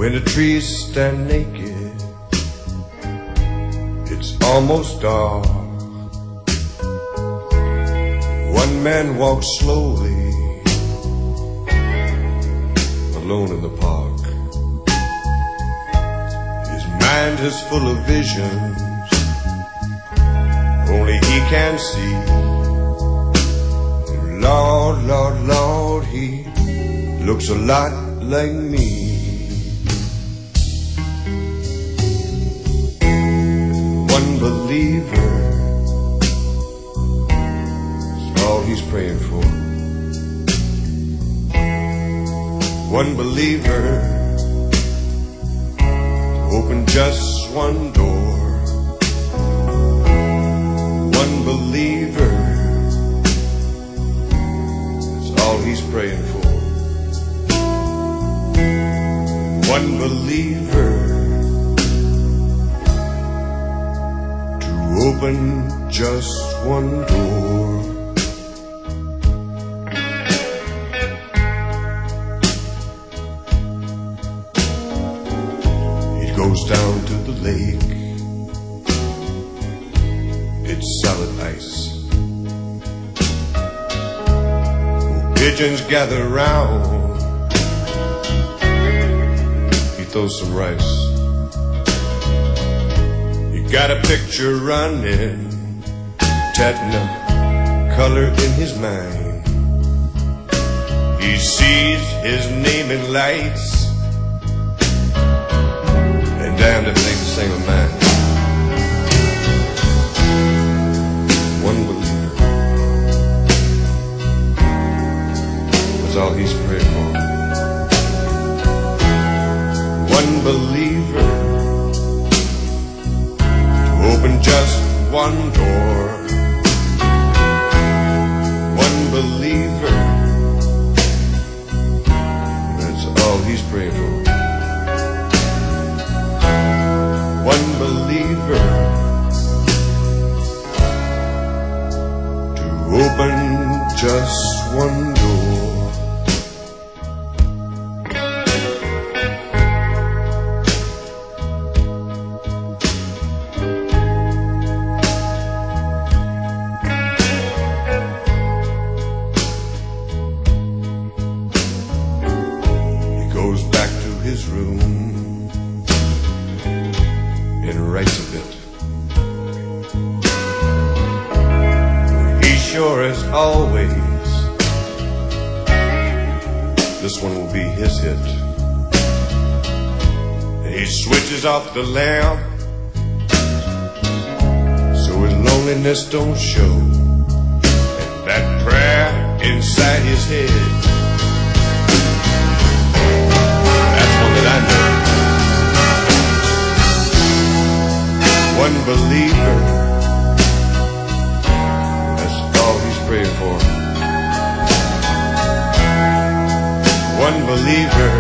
When the trees stand naked, it's almost dark. One man walks slowly, alone in the park. His mind is full of visions only he can see. And Lord, Lord, Lord, he looks a lot like me. One believer is all he's praying for. One believer to open just one door. One believer is all he's praying for. One believer to open just one door. He goes down to the lake. It's solid ice. Pigeons gather round. He throws some rice. He got a picture running, Techno color in his mind. He sees his name in lights, and damned if it ain't the same of mine. One believer, that's all he's praying for. One believer to open just one door. One believer, that's all he's praying for. One believer to open just one door. Goes back to his room and writes a bit. He sure as always, this one will be his hit. He switches off the lamp so his loneliness don't show, and that prayer inside his head, I know. One believer, that's all he's praying for. One believer,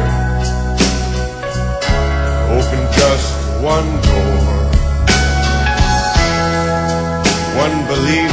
open just one door. One believer